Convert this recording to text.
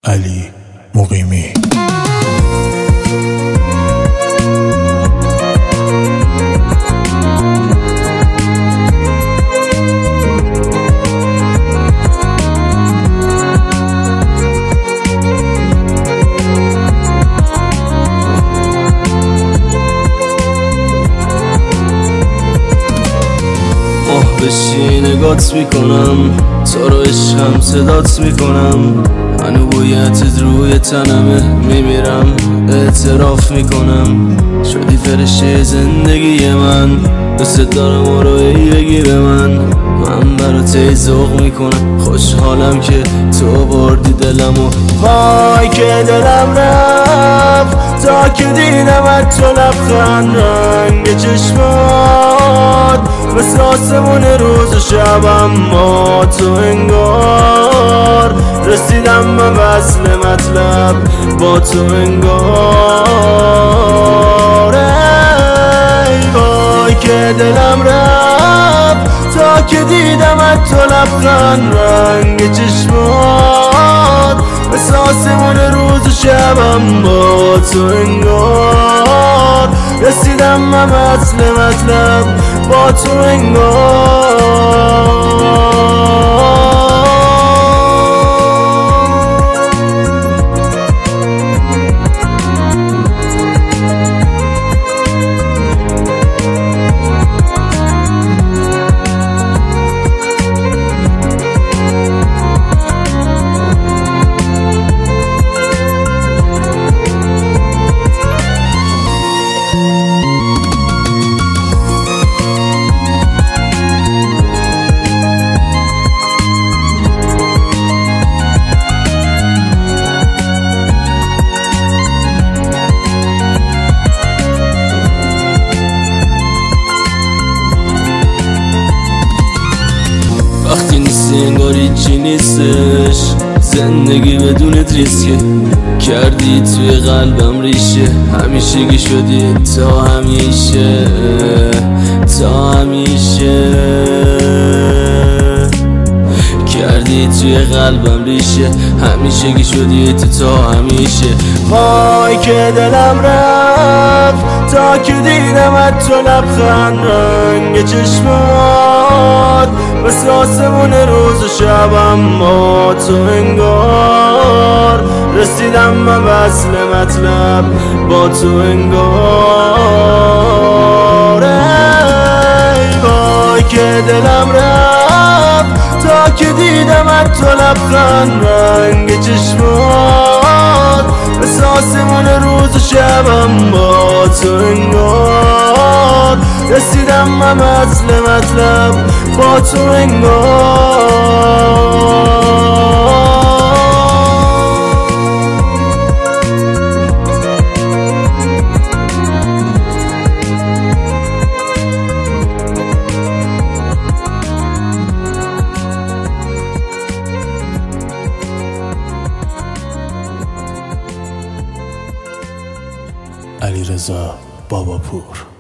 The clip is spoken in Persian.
علی مقیمی. بشی نگات میکنم، تو رو عشقم صدات میکنم، هنو بویتت روی تنمه، میمیرم اعتراف میکنم. شدی فرشته زندگی من، دوست دارم و رو ای بگی به من برات ای ذوق میکنم. خوشحالم که تو بردی دلمو، وای که دلم رفت تا که دیدمت، تو لبخند رنگ چشمات مثل آسمون روز و شبم، ما تو انگار رسیدم من وصل مطلب با تو انگار. ای وای که دلم رفت تا که دیدمت، تو لبخند رنگ چشمات مثل آسمون روز و شبم، با تو انگار رسیدم من وصل مطلب با تو انگار. وقتی نیستی انگار هیچی نیستش، زندگی بدون ریسکه، کردی توی قلبم ریشه، همیشگی شدی تا همیشه، تا همیشه کردی توی قلبم ریشه، همیشگی شدی تا همیشه. وای که دلم رفت تا که دیدمت، تو لبخند رنگ چشمات مثل آسمون روز و شبم، ما تو انگار رسیدم من وصل مطلب با تو انگار. ای وای که دلم رفت تا که دیدمت، تو لبخند رنگ چشمات مثل آسمون روز و شبم، با تو انگار رسیدم من وصل مطلب با تو انگار. علیرضا باباپور.